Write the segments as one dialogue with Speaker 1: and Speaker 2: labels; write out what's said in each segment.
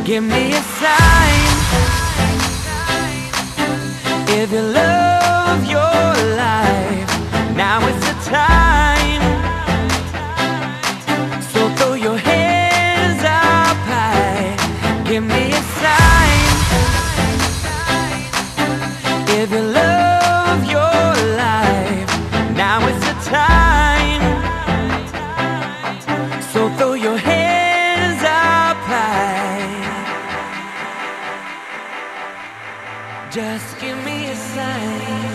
Speaker 1: Give me a sign if you love your life. Now is the time. So throw your hands up high. Give me a sign if you love your life. Now is the time. So throw your hands up high. Just give me a sign.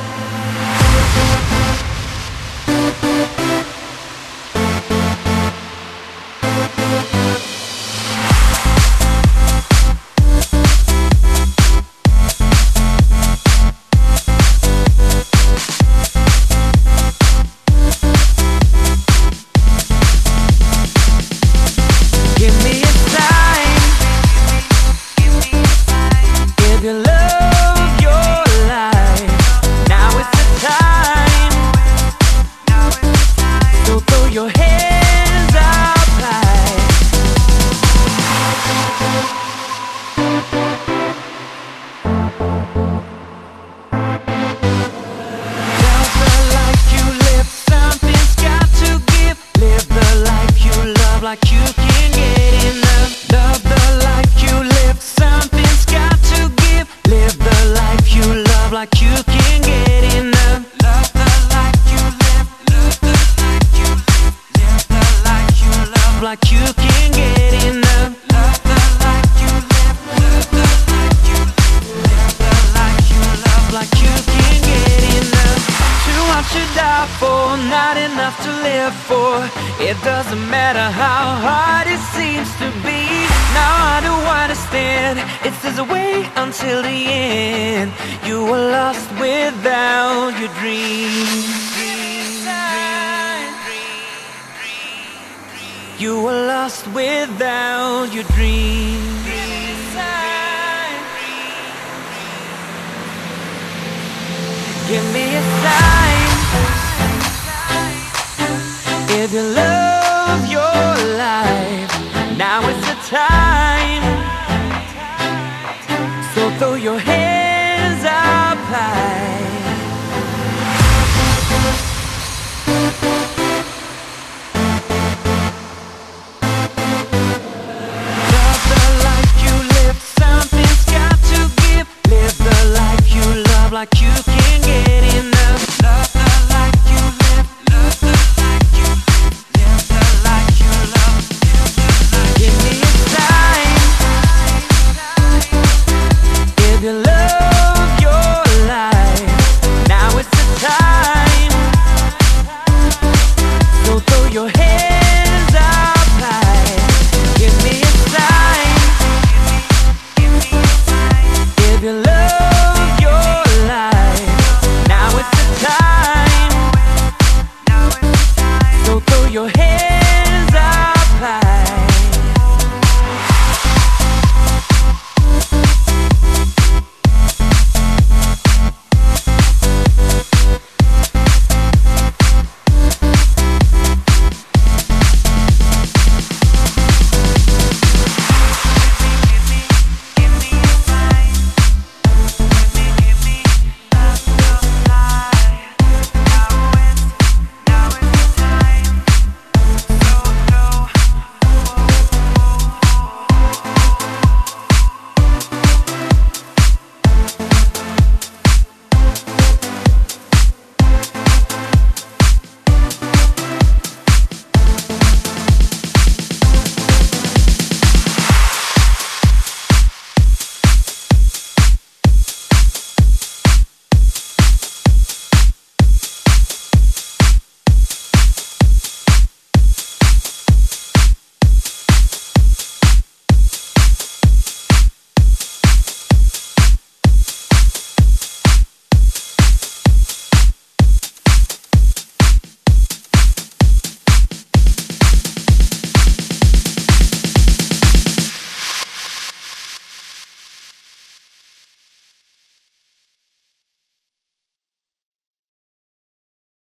Speaker 1: Give me a sign if you love your life. Now is the time. So throw your hands up high. Love the life you live. Something's got to give. Live the life you love like you can get enough. Love the life you live. Something's got to give. Live the life you love like you can get enough. Love the life you live. Love the life you live. Live the life you love like you can get enough. Love the life you live. Love the life you live. Live the life you love like you can get enough. Too much to die for, not enough to live for. It doesn't matter how hard it seems to be. Now I do understand. It's there's a way until the end. You were lost without your dream. You were lost without your dream. Give me a sign if you love your life. Now is the time. So throw your hands up high. Love the life you live. Something's got to give. Live the life you love like you can get enough. Love the life you live. Love the life you live. Live the life you love. Give me a sign if you love your life. Now is the time. So throw your hands up high. Give me a sign if you love your life. Now is the time. So throw your hands